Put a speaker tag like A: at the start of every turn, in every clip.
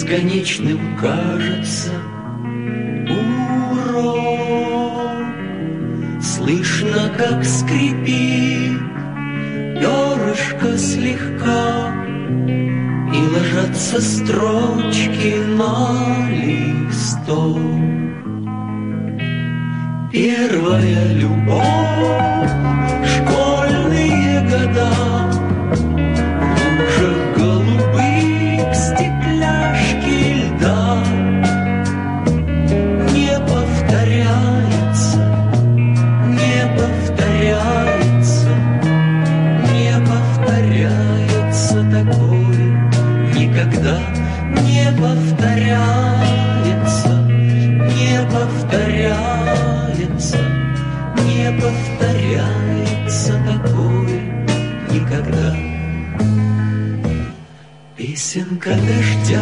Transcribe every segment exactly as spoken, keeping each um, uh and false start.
A: бесконечным кажется урок. Слышно, как скрипит перышко слегка, и ложатся строчки на листок. Первая любовь, школьные года, в лужах голубых стекляшки льда. Не повторяется, не повторяется, не повторяется такое никогда. Не повторяется, не повторяется, не повторяется такое никогда. Песенка дождя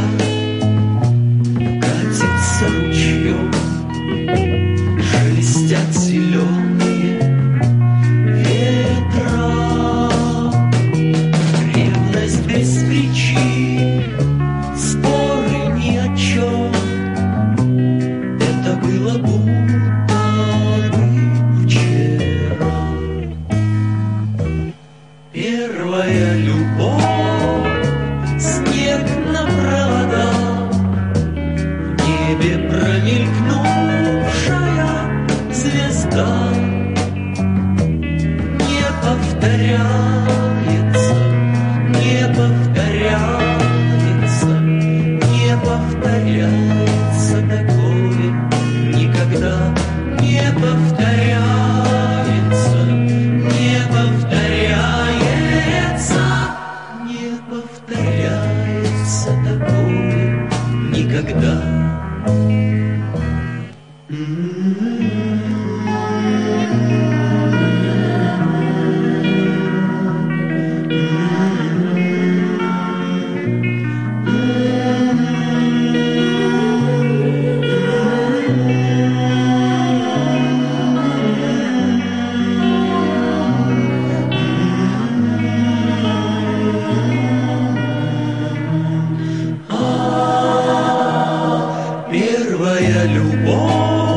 A: катится ручьем, шелестят зеленые ветра. Ревность без причин, споры ни о чем. Это было будто бы вчера. Первая любовь, снег на проводах, в небе промелькнувшая звезда. Не повторяется, не повторяется, не повторяется такое никогда. Не повторяется, не повторяется, не повторяется такое никогда. Первая любовь,